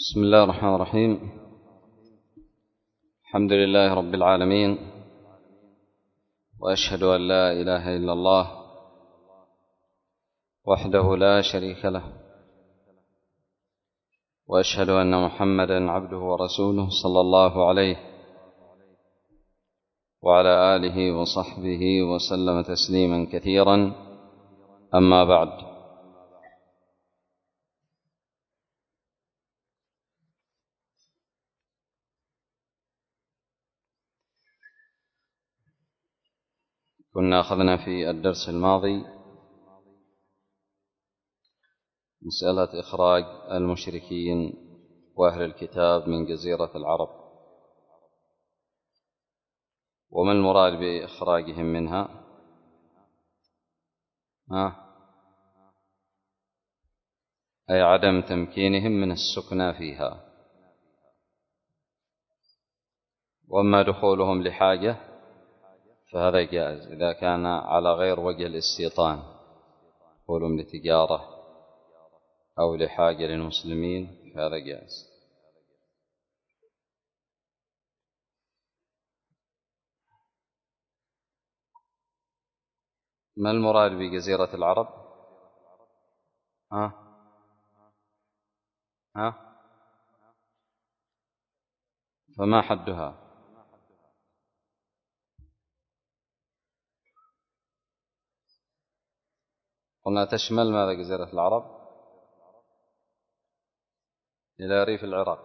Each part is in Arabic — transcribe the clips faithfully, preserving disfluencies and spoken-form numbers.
بسم الله الرحمن الرحيم. الحمد لله رب العالمين، وأشهد أن لا إله إلا الله وحده لا شريك له، وأشهد أن محمدًا عبده ورسوله صلى الله عليه وعلى آله وصحبه وسلم تسليمًا كثيرًا. أما بعد، كنا أخذنا في الدرس الماضي مسألة إخراج المشركين وأهل الكتاب من جزيرة العرب، وما المراد بإخراجهم منها؟ ها؟ أي عدم تمكينهم من السكنى فيها. وأما دخولهم لحاجة فهذا جائز إذا كان على غير وجه الاستيطان، دخولهم لتجارة أو لحاجة للمسلمين فهذا جائز. ما المراد بجزيرة العرب؟ ها؟ ها؟ فما حدها؟ قلنا تشمل ماذا جزيرة العرب؟ إلى ريف العراق،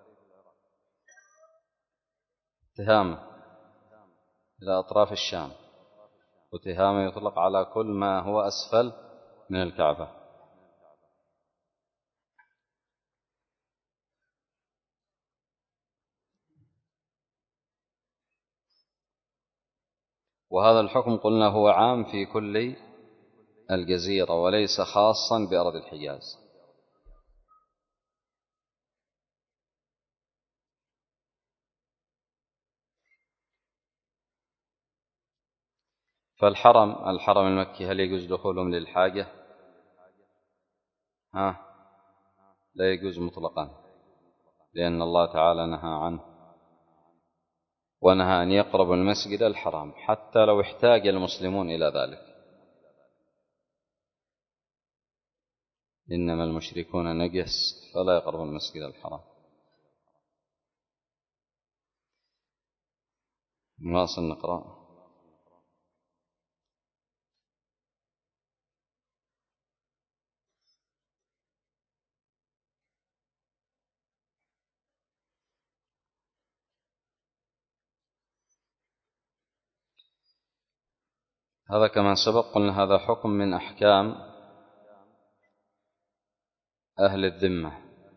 تهامة إلى أطراف الشام، وتهامة يطلق على كل ما هو أسفل من الكعبة. وهذا الحكم قلنا هو عام في كل الجزيرة وليس خاصا بأرض الحجاز. فالحرم الحرم المكي هل يجوز دخولهم للحاجة؟ ها؟ لا يجوز مطلقا، لأن الله تعالى نهى عنه، ونهى أن يقربوا المسجد الحرام حتى لو احتاج المسلمون إلى ذلك. إنما المشركون نجس فلا يقربوا المسجد الحرام. نواصل نقرأ. هذا كما سبق قلنا هذا حكم من أحكام أهل الذمة،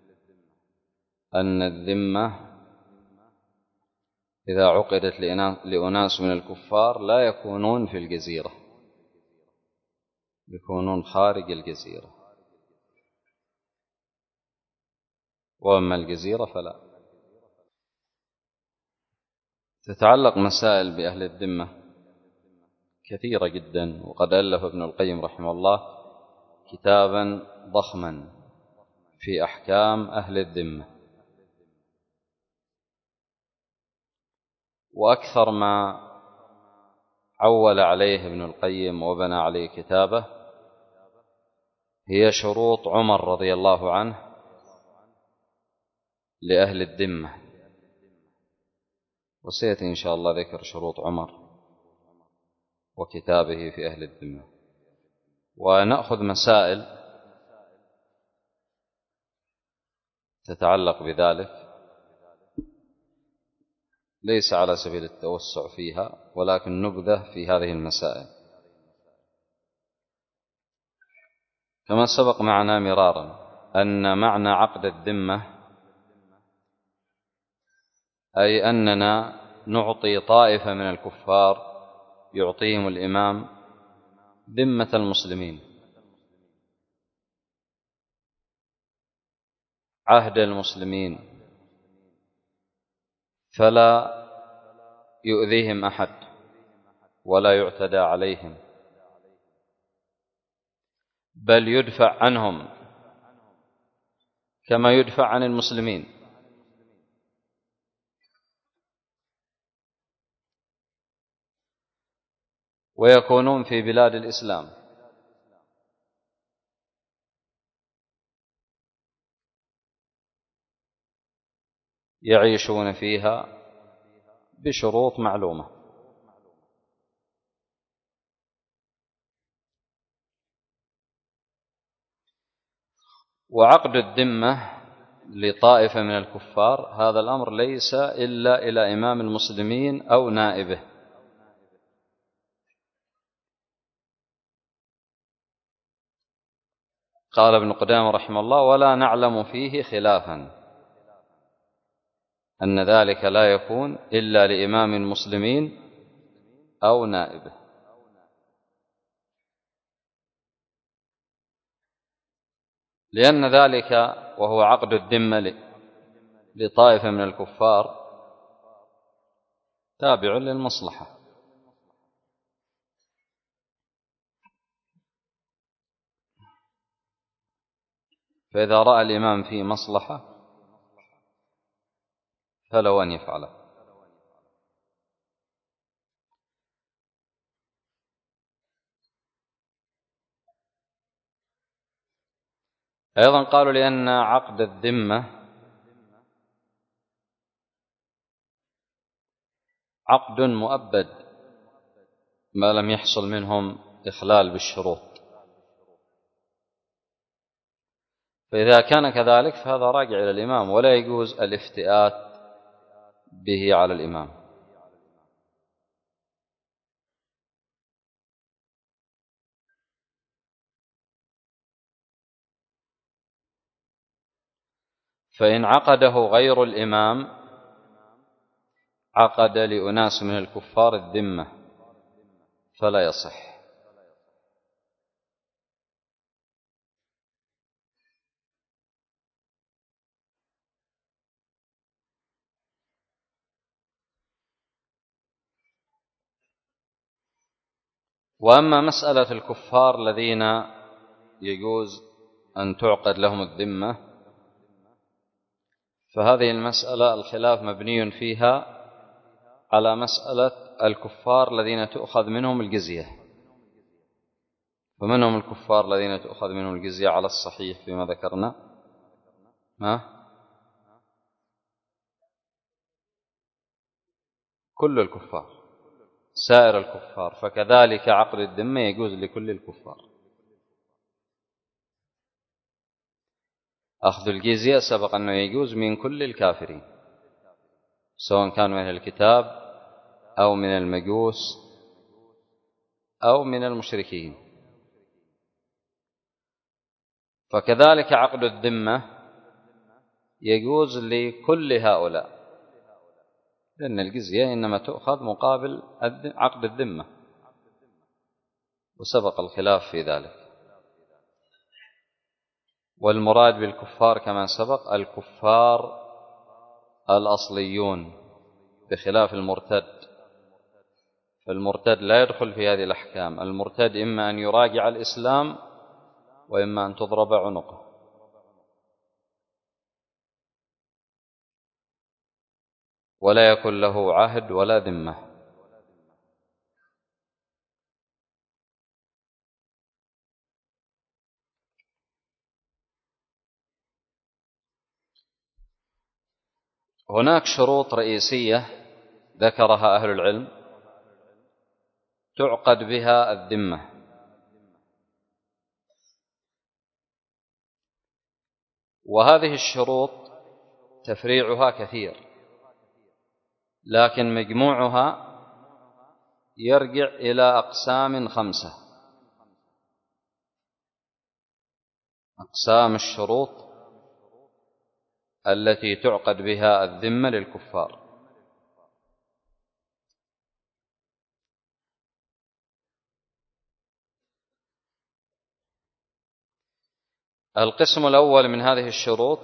أن الذمة إذا عقدت لأناس من الكفار لا يكونون في الجزيرة، يكونون خارج الجزيرة، وأما الجزيرة فلا. تتعلق مسائل بأهل الذمة كثيرة جدا، وقد ألف ابن القيم رحمه الله كتابا ضخما في أحكام أهل الذمة، وأكثر ما عول عليه ابن القيم وبنى عليه كتابه هي شروط عمر رضي الله عنه لأهل الذمة، وسيأتي إن شاء الله ذكر شروط عمر وكتابه في أهل الذمة. ونأخذ مسائل تتعلق بذلك ليس على سبيل التوسع فيها، ولكن نبذة في هذه المسائل. كما سبق معنا مرارا أن معنى عقد الذمة أي أننا نعطي طائفة من الكفار، يعطيهم الإمام ذمة المسلمين، عهد المسلمين، فلا يؤذيهم أحد ولا يعتدى عليهم، بل يدفع عنهم كما يدفع عن المسلمين. ويكونون في بلاد الإسلام، يعيشون فيها بشروط معلومة. وعقد الذمة لطائفة من الكفار هذا الأمر ليس إلا إلى إمام المسلمين أو نائبه. قال ابن قدامة رحمه الله: ولا نعلم فيه خلافا، أن ذلك لا يكون إلا لإمام المسلمين أو نائبه. لأن ذلك وهو عقد الذمة لطائفة من الكفار تابع للمصلحة. فإذا رأى الإمام فيه مصلحة فلو أن يفعله. أيضا قالوا لأن عقد الذمة عقد مؤبد ما لم يحصل منهم إخلال بالشروط، فإذا كان كذلك فهذا راجع إلى الإمام، ولا يجوز الافتئات به على الإمام. فإن عقده غير الإمام عقد لأناس من الكفار الذمة فلا يصح. وأما مسألة الكفار الذين يجوز أن تعقد لهم الذمة، فهذه المسألة الخلاف مبني فيها على مسألة الكفار الذين تؤخذ منهم الجزية. فمنهم الكفار الذين تؤخذ منهم الجزية على الصحيح فيما ذكرنا، ها؟ كل الكفار، سائر الكفار، فكذلك عقد الذمة يجوز لكل الكفار. أخذ الجزية سبق أنه يجوز من كل الكافرين، سواء كانوا من أهل الكتاب أو من المجوس أو من المشركين. فكذلك عقد الذمة يجوز لكل هؤلاء، لأن الجزية إنما تؤخذ مقابل عقد الذمة، وسبق الخلاف في ذلك. والمراد بالكفار كما سبق الكفار الأصليون بخلاف المرتد، فالمرتد لا يدخل في هذه الأحكام. المرتد إما أن يراجع الإسلام وإما أن تضرب عنقه. ولا يكون له عهد ولا ذمة. هناك شروط رئيسية ذكرها أهل العلم تعقد بها الذمة، وهذه الشروط تفريعها كثير، لكن مجموعها يرجع إلى أقسام خمسة. أقسام الشروط التي تعقد بها الذمة للكفار: القسم الأول من هذه الشروط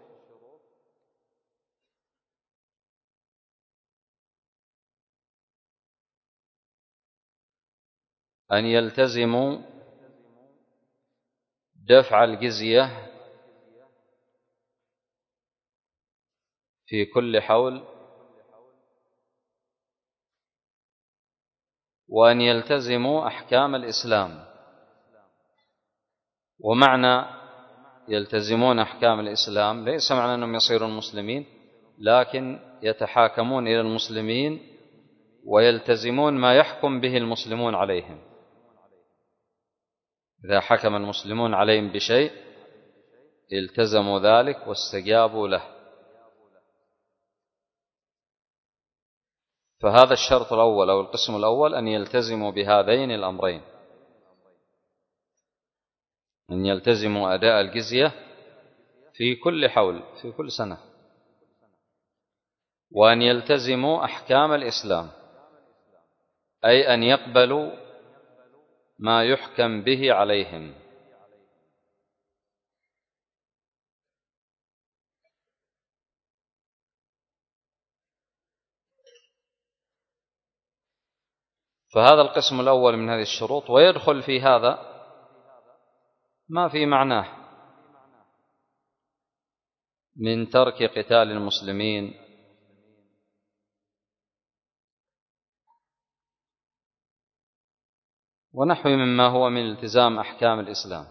أن يلتزموا دفع الجزية في كل حول، وأن يلتزموا أحكام الإسلام. ومعنى يلتزمون أحكام الإسلام ليس معنى أنهم يصيرون مسلمين، لكن يتحاكمون إلى المسلمين ويلتزمون ما يحكم به المسلمون عليهم. إذا حكم المسلمون عليهم بشيء التزموا ذلك واستجابوا له. فهذا الشرط الأول أو القسم الأول، أن يلتزموا بهذين الأمرين: أن يلتزموا أداء الجزية في كل حول، في كل سنة، وأن يلتزموا أحكام الإسلام، أي أن يقبلوا ما يحكم به عليهم. فهذا القسم الأول من هذه الشروط. ويدخل في هذا ما في معناه من ترك قتال المسلمين ونحو مما هو من التزام أحكام الإسلام.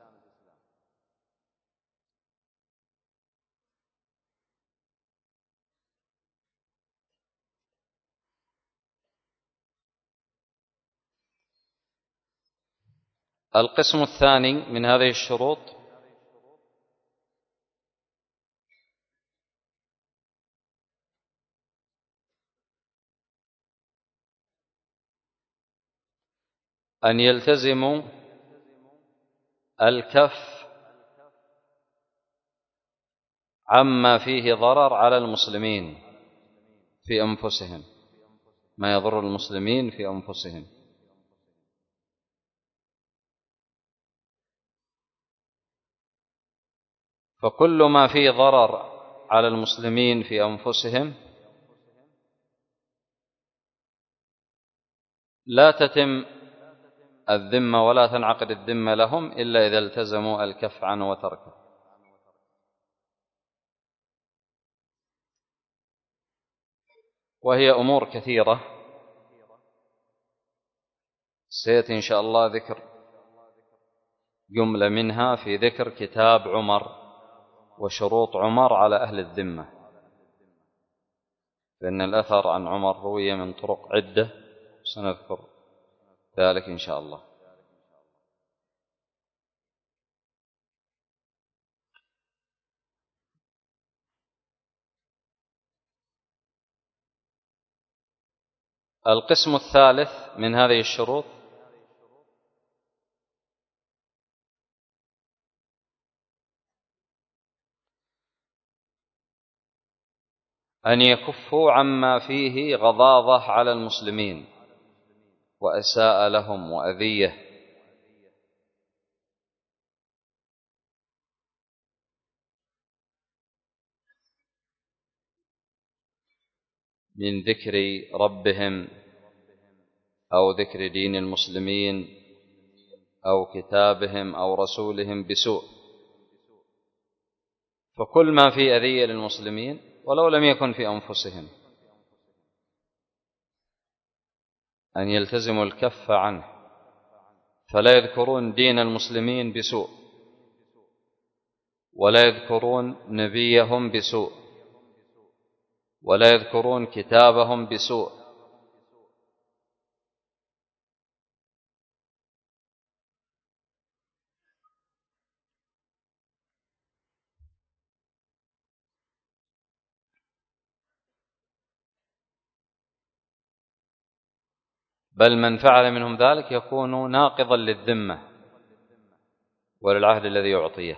القسم الثاني من هذه الشروط أن يلتزموا الكف عما فيه ضرر على المسلمين في أنفسهم، ما يضر المسلمين في أنفسهم. فكل ما فيه ضرر على المسلمين في أنفسهم لا تتم الذمة ولا تنعقد الذمة لهم إلا إذا التزموا الكف عنه وتركه. وهي أمور كثيرة سيأتي إن شاء الله ذكر جملة منها في ذكر كتاب عمر وشروط عمر على أهل الذمة، لأن الأثر عن عمر روي من طرق عدة، سنذكر ذلك إن شاء الله. القسم الثالث من هذه الشروط أن يكفوا عما فيه غضاضة على المسلمين وأساء لهم وأذية، من ذكر ربهم أو ذكر دين المسلمين أو كتابهم أو رسولهم بسوء. فكل ما فيه أذية للمسلمين ولو لم يكن في أنفسهم أن يلتزموا الكف عنه، فلا يذكرون دين المسلمين بسوء ولا يذكرون نبيهم بسوء ولا يذكرون كتابهم بسوء، بل من فعل منهم ذلك يكون ناقضا للذمة وللعهد الذي يعطيه.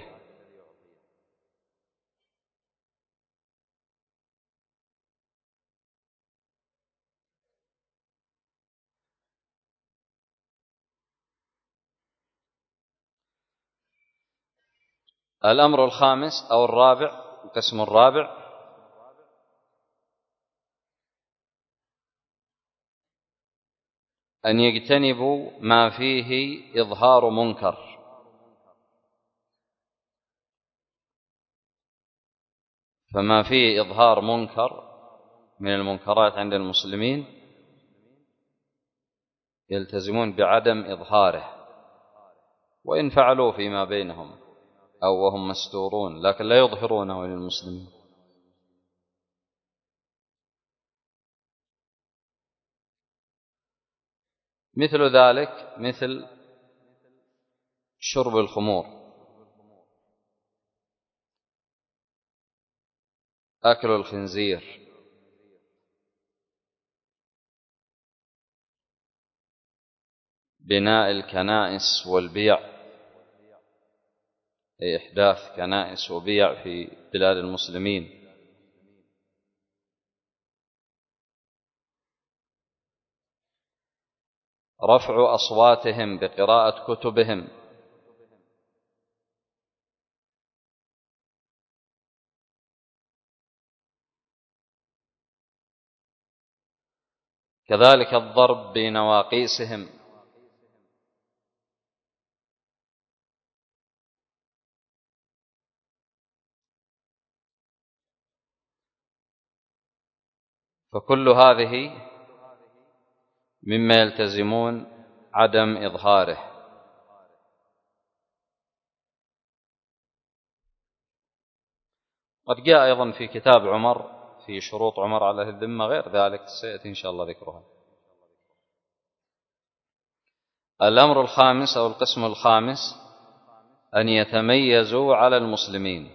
الأمر الخامس أو الرابع، القسم الرابع، أن يجتنبوا ما فيه إظهار منكر، فما فيه إظهار منكر من المنكرات عند المسلمين يلتزمون بعدم إظهاره، وإن فعلوا فيما بينهم أو وهم مستورون، لكن لا يظهرونه للمسلمين. مثل ذلك مثل شرب الخمور، أكل الخنزير، بناء الكنائس والبيع، أي إحداث كنائس وبيع في بلاد المسلمين، رفع أصواتهم بقراءة كتبهم، كذلك الضرب بنواقيسهم، فكل هذه مما يلتزمون عدم إظهاره. قد جاء أيضا في كتاب عمر في شروط عمر على أهل الذمة غير ذلك، سيأتي إن شاء الله ذكرها. الأمر الخامس أو القسم الخامس أن يتميزوا على المسلمين،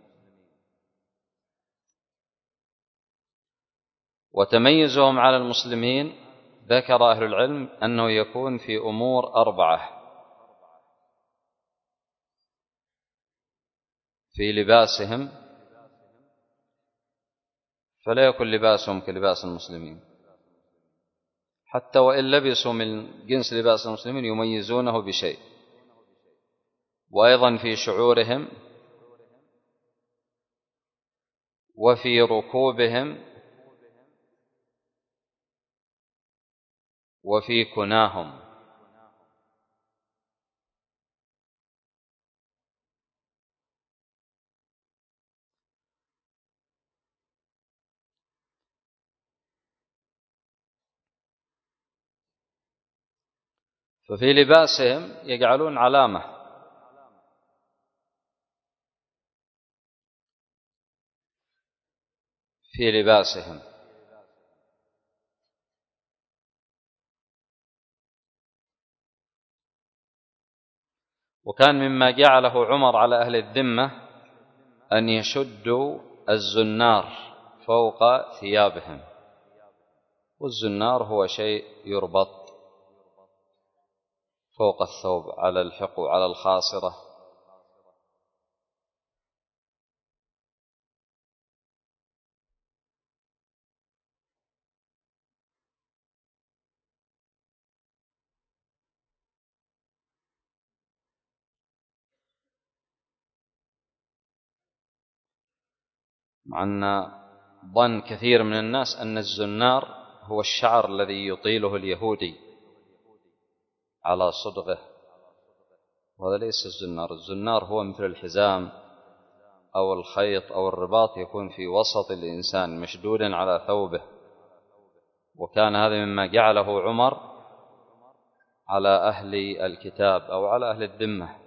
وتميزهم على المسلمين ذكر أهل العلم أنه يكون في أمور أربعة: في لباسهم، فلا يكن لباسهم كلباس المسلمين، حتى وإن لبسوا من جنس لباس المسلمين يميزونه بشيء. وأيضا في شعورهم، وفي ركوبهم، وفي كناهم. ففي لباسهم يجعلون علامة في لباسهم، وكان مما جعله عمر على أهل الذمة أن يشدوا الزنار فوق ثيابهم، والزنار هو شيء يربط فوق الثوب على الحقو على الخاصرة. مع أن ظن كثير من الناس أن الزنار هو الشعر الذي يطيله اليهودي على صدغه، وهذا ليس الزنار. الزنار هو مثل الحزام أو الخيط أو الرباط، يكون في وسط الإنسان مشدودا على ثوبه، وكان هذا مما جعله عمر على أهل الكتاب أو على أهل الذمة.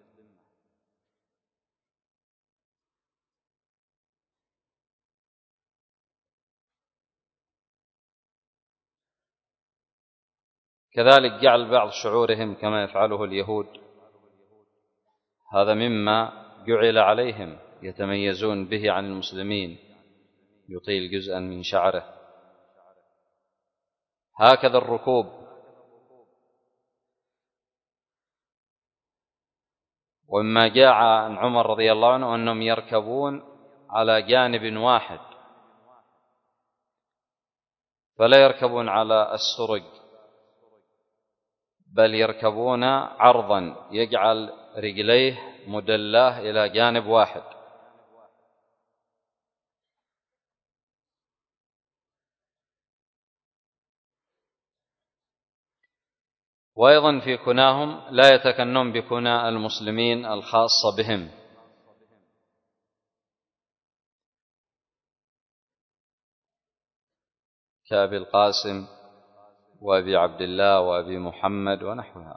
كذلك جعل بعض شعورهم كما يفعله اليهود، هذا مما جعل عليهم يتميزون به عن المسلمين، يطيل جزءا من شعره. هكذا الركوب، ومما جاء عن عمر رضي الله عنه أنهم يركبون على جانب واحد، فلا يركبون على السرج، بل يركبون عرضا، يجعل رجليه مدلاه إلى جانب واحد. وأيضا في كناهم لا يتكنون بكنى المسلمين الخاصة بهم، كأبي القاسم وأبي عبد الله وأبي محمد ونحوها.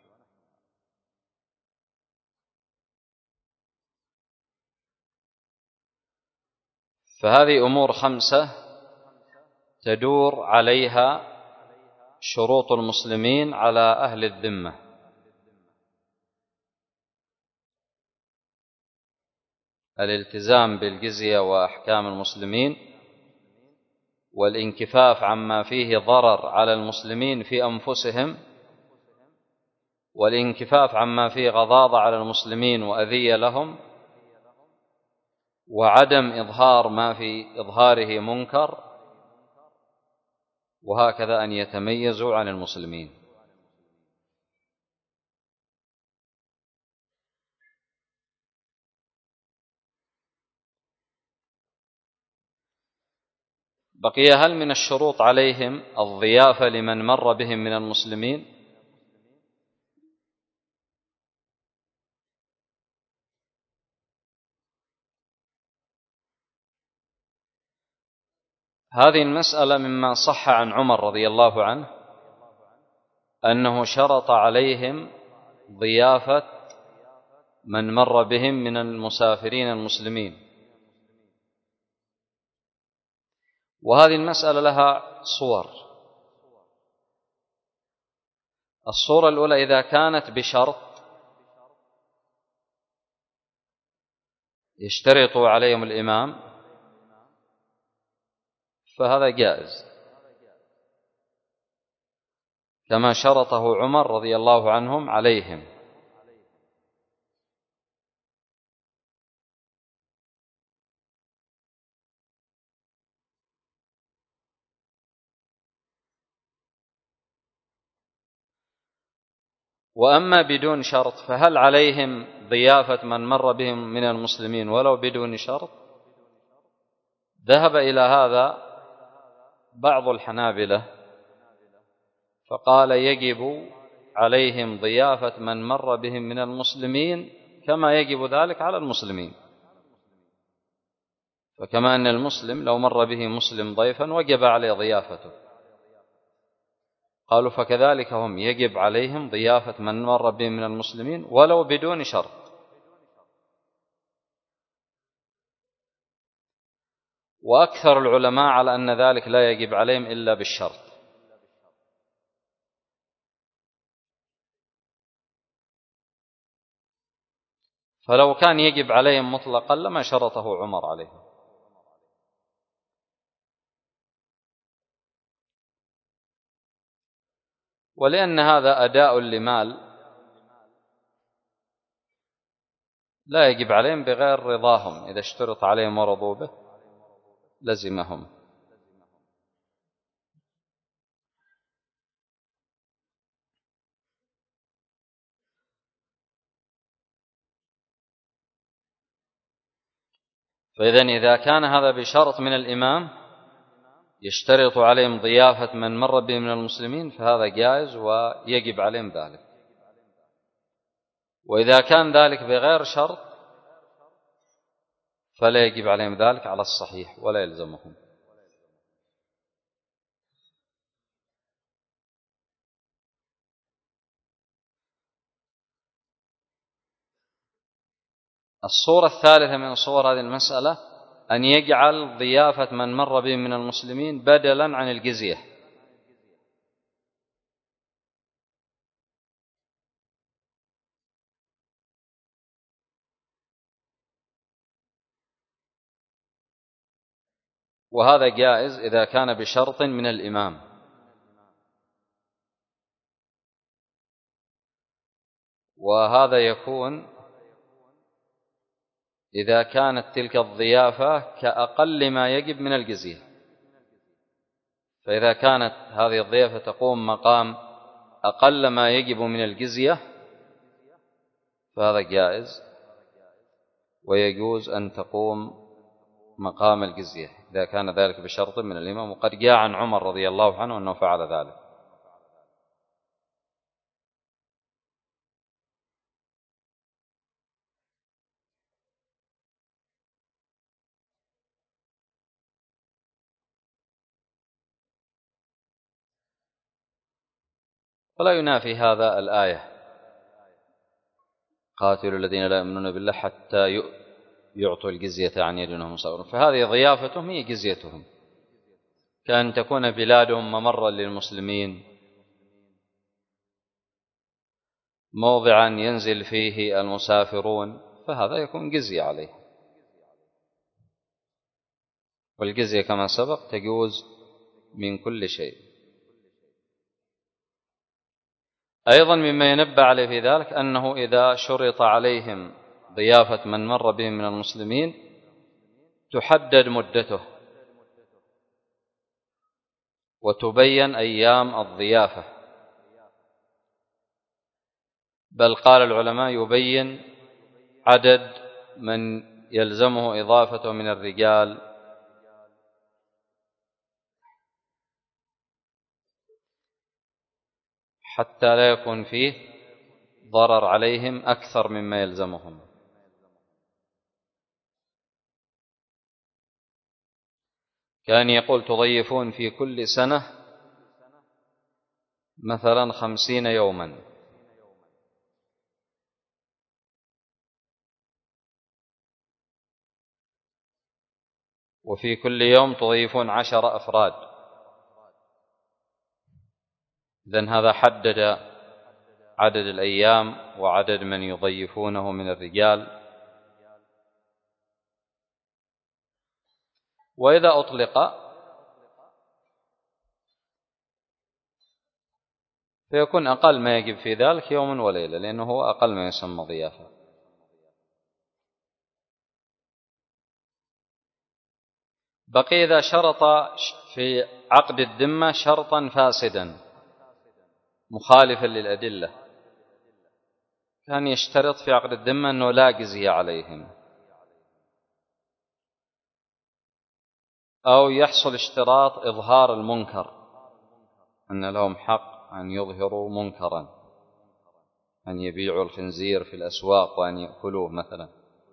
فهذه أمور خمسة تدور عليها شروط المسلمين على أهل الذمة: الالتزام بالجزية وأحكام المسلمين، والانكفاف عما فيه ضرر على المسلمين في أنفسهم، والانكفاف عما فيه غضاضة على المسلمين وأذية لهم، وعدم إظهار ما في إظهاره منكر، وهكذا أن يتميزوا عن المسلمين. بقي: هل من الشروط عليهم الضيافة لمن مر بهم من المسلمين؟ هذه المسألة مما صح عن عمر رضي الله عنه أنه شرط عليهم ضيافة من مر بهم من المسافرين المسلمين. وهذه المسألة لها صور. الصورة الأولى: إذا كانت بشرط يشترط عليهم الإمام فهذا جائز، كما شرطه عمر رضي الله عنهم عليهم. وأما بدون شرط فهل عليهم ضيافة من مر بهم من المسلمين ولو بدون شرط؟ ذهب إلى هذا بعض الحنابلة فقال يجب عليهم ضيافة من مر بهم من المسلمين كما يجب ذلك على المسلمين. فكما أن المسلم لو مر به مسلم ضيفا وجب عليه ضيافته، قالوا فكذلك هم يجب عليهم ضيافة من مر بهم من المسلمين ولو بدون شرط. وأكثر العلماء على أن ذلك لا يجب عليهم إلا بالشرط. فلو كان يجب عليهم مطلقا لما شرطه عمر عليهم. ولأن هذا أداء لمال لا يجب عليهم بغير رضاهم، إذا اشترط عليهم ورضوا به لزمهم. فإذن إذا كان هذا بشرط من الإمام يشترط عليهم ضيافة من مر به من المسلمين فهذا جائز ويجب عليهم ذلك. وإذا كان ذلك بغير شرط فلا يجب عليهم ذلك على الصحيح ولا يلزمهم. الصورة الثالثة من صور هذه المسألة أن يجعل ضيافة من مر به من المسلمين بدلا عن الجزية. وهذا جائز إذا كان بشرط من الإمام. وهذا يكون إذا كانت تلك الضيافة كأقل ما يجب من الجزية. فإذا كانت هذه الضيافة تقوم مقام أقل ما يجب من الجزية فهذا جائز، ويجوز أن تقوم مقام الجزية إذا كان ذلك بشرط من الإمام. وقد جاء عن عمر رضي الله عنه أنه فعل ذلك. ولا ينافي هذا الآية: قاتلوا الذين لا يؤمنون بالله حتى يعطوا الجزية عن يد وهم صاغرون. فهذه ضيافتهم هي جزيتهم، كأن تكون بلادهم ممرا للمسلمين، موضعا ينزل فيه المسافرون، فهذا يكون جزية عليه. والجزية كما سبق تجوز من كل شيء. أيضا مما ينبه عليه في ذلك أنه إذا شرط عليهم ضيافة من مر بهم من المسلمين تحدد مدته وتبين أيام الضيافة، بل قال العلماء يبين عدد من يلزمه إضافته من الرجال حتى لا يكون فيه ضرر عليهم أكثر مما يلزمهم. كان يقول تضيفون في كل سنة مثلا خمسين يوما، وفي كل يوم تضيفون عشر أفراد. إذن هذا حدد عدد الأيام وعدد من يضيفونه من الرجال. وإذا أطلق فيكون أقل ما يجب في ذلك يوم وليلة، لأنه هو أقل ما يسمى ضيافة. بقي إذا شرط في عقد الذمة شرطا فاسدا مخالفا للأدلة، كان يشترط في عقد الذمة أنه لا جزية عليهم، أو يحصل اشتراط إظهار المنكر، أن لهم حق أن يظهروا منكرا، أن يبيعوا الخنزير في الأسواق وأن يأكلوه مثلا،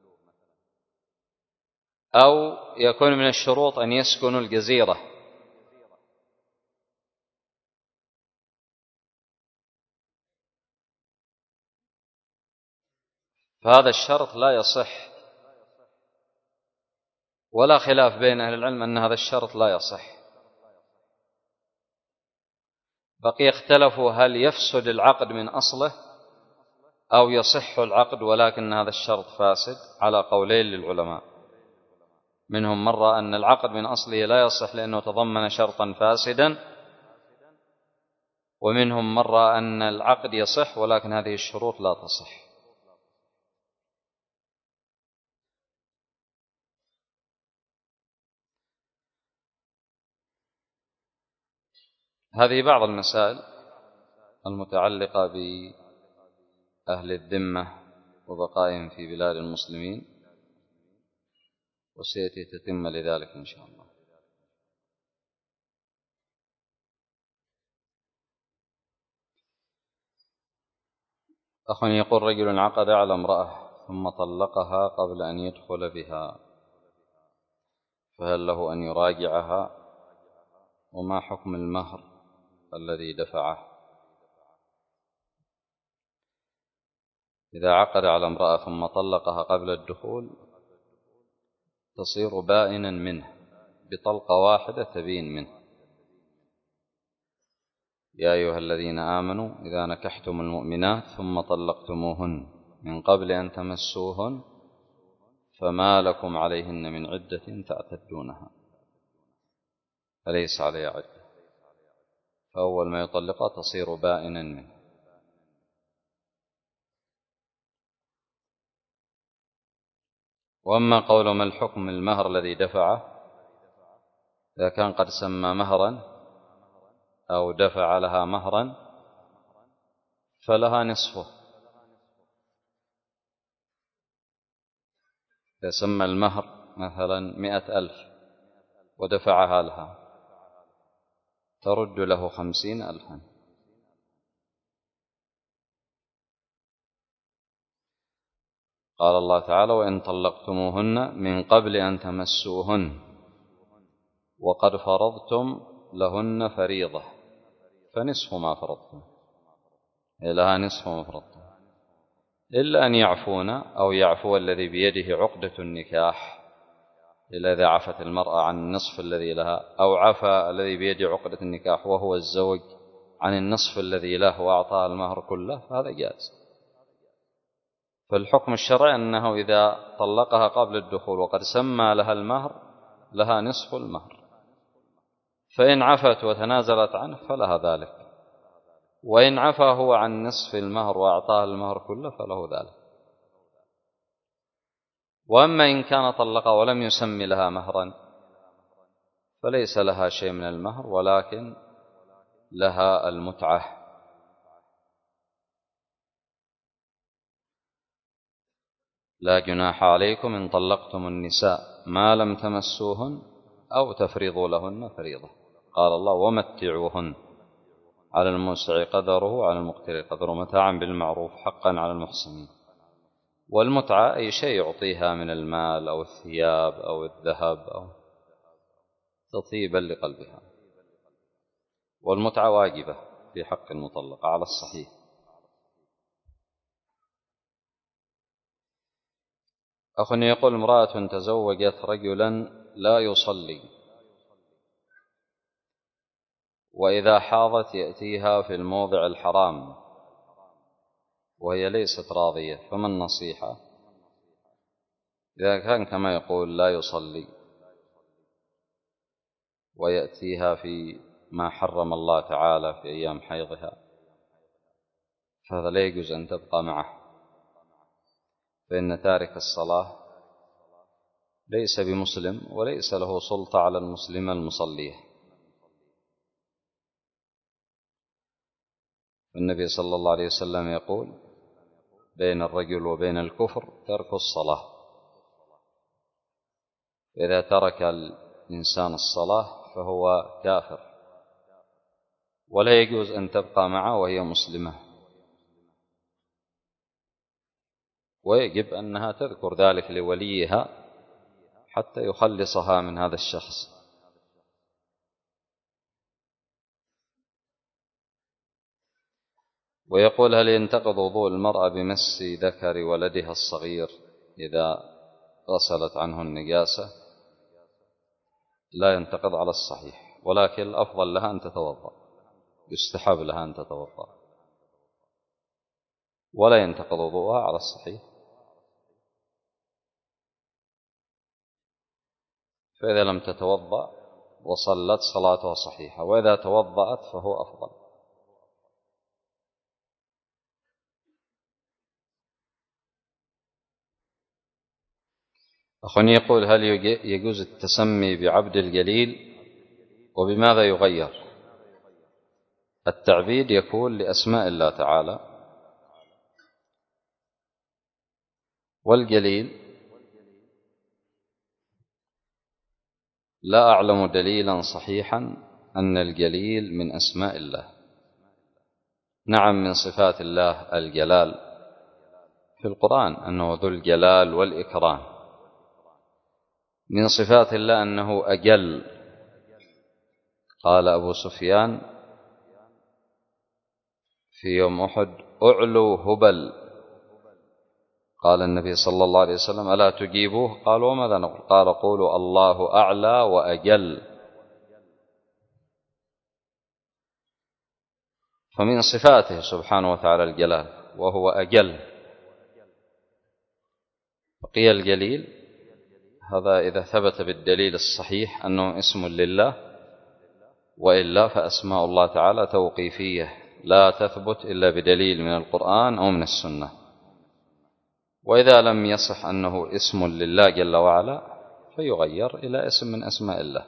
أو يكون من الشروط أن يسكنوا الجزيرة، فهذا الشرط لا يصح، ولا خلاف بين أهل العلم أن هذا الشرط لا يصح. بقي اختلفوا هل يفسد العقد من أصله أو يصح العقد ولكن هذا الشرط فاسد، على قولين للعلماء. منهم من رأى أن العقد من أصله لا يصح لأنه تضمن شرطا فاسدا، ومنهم من رأى أن العقد يصح ولكن هذه الشروط لا تصح. هذه بعض المسائل المتعلقة بأهل الذمة وبقائهم في بلاد المسلمين، وسيأتي تتم لذلك إن شاء الله. أخ يقول رجل عقد على امرأة ثم طلقها قبل أن يدخل بها، فهل له أن يراجعها؟ وما حكم المهر الذي دفعه؟ إذا عقد على امرأة ثم طلقها قبل الدخول تصير بائنا منه بطلقة واحدة تبين منه. يا أيها الذين آمنوا إذا نكحتم المؤمنات ثم طلقتموهن من قبل أن تمسوهن فما لكم عليهن من عدة تعتدونها فليس عليها عدة، فأول ما يطلقها تصير بائنا منه. وأما قول ما الحكم المهر الذي دفعه، إذا كان قد سمى مهرا أو دفع لها مهرا فلها نصفه. إذا سمى المهر مثلا مئة ألف ودفعها لها ترد له خمسين ألفا. قال الله تعالى وإن طلقتموهن من قبل أن تمسوهن وقد فرضتم لهن فريضة فنصف ما فرضتم. لها نصف ما فرضتم، إلا أن يعفون أو يعفو الذي بيده عقدة النكاح، إلا إذا عفت المرأة عن النصف الذي لها، أو عفى الذي بيده عقدة النكاح وهو الزوج عن النصف الذي له وأعطاه المهر كله، فهذا جائز. فالحكم الشرعي أنه إذا طلقها قبل الدخول وقد سمى لها المهر لها نصف المهر، فإن عفت وتنازلت عنه فلها ذلك، وإن عفى هو عن نصف المهر وأعطاه المهر كله فله ذلك. وأما إن كان طلقها ولم يسمي لها مهرا فليس لها شيء من المهر، ولكن لها المتعة. لا جناح عليكم إن طلقتم النساء ما لم تمسوهن أو تفرضوا لهن فريضة. قال الله ومتعوهن، على الموسع قدره وعلى المقتر قدره، متاعا بالمعروف حقا على المحسنين. والمتعة أي شيء يعطيها من المال أو الثياب أو الذهب أو تطيبا لقلبها. والمتعة واجبة في حق المطلقة على الصحيح. أخ يقول امرأة تزوجت رجلا لا يصلي، وإذا حاضت يأتيها في الموضع الحرام وهي ليست راضية، فما النصيحة؟ إذا كان كما يقول لا يصلي ويأتيها في ما حرم الله تعالى في أيام حيضها فهذا لا يجوز أن تبقى معه، فإن تارك الصلاة ليس بمسلم وليس له سلطة على المسلمة المصلية. النبي صلى الله عليه وسلم يقول بين الرجل وبين الكفر ترك الصلاة، إذا ترك الإنسان الصلاة فهو كافر، ولا يجوز أن تبقى معه وهي مسلمة، ويجب أنها تذكر ذلك لوليها حتى يخلصها من هذا الشخص. ويقول هل ينتقض وضوء المرأة بمس ذكر ولدها الصغير إذا غسلت عنه النجاسة؟ لا ينتقض على الصحيح، ولكن الأفضل لها أن تتوضأ، يستحب لها أن تتوضأ، ولا ينتقض وضوءها على الصحيح. فإذا لم تتوضأ وصلت صلاتها صحيحة، وإذا توضأت فهو أفضل. أخواني يقول هل يجوز التسمي بعبد الجليل وبماذا يغير؟ التعبيد يكون لأسماء الله تعالى، والجليل لا أعلم دليلا صحيحا أن الجليل من أسماء الله. نعم من صفات الله الجلال في القرآن أنه ذو الجلال والإكرام، من صفات الله أنه أجل. قال أبو سفيان في يوم أحد أعلو هبل، قال النبي صلى الله عليه وسلم ألا تجيبوه؟ قالوا وماذا نقول؟ قال قولوا الله أعلى وأجل. فمن صفاته سبحانه وتعالى الجلال وهو أجل. بقي الجليل هذا إذا ثبت بالدليل الصحيح أنه اسم لله، وإلا فأسماء الله تعالى توقيفية لا تثبت إلا بدليل من القرآن أو من السنة. وإذا لم يصح أنه اسم لله جل وعلا فيغير إلى اسم من أسماء الله،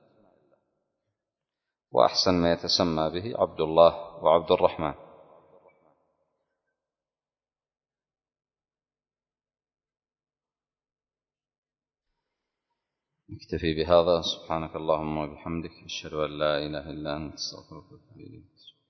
وأحسن ما يتسمى به عبد الله وعبد الرحمن. نكتفي بهذا. سبحانك اللهم وبحمدك أشهد أن لا إله إلا أنت أستغفرك وأتوب إليك.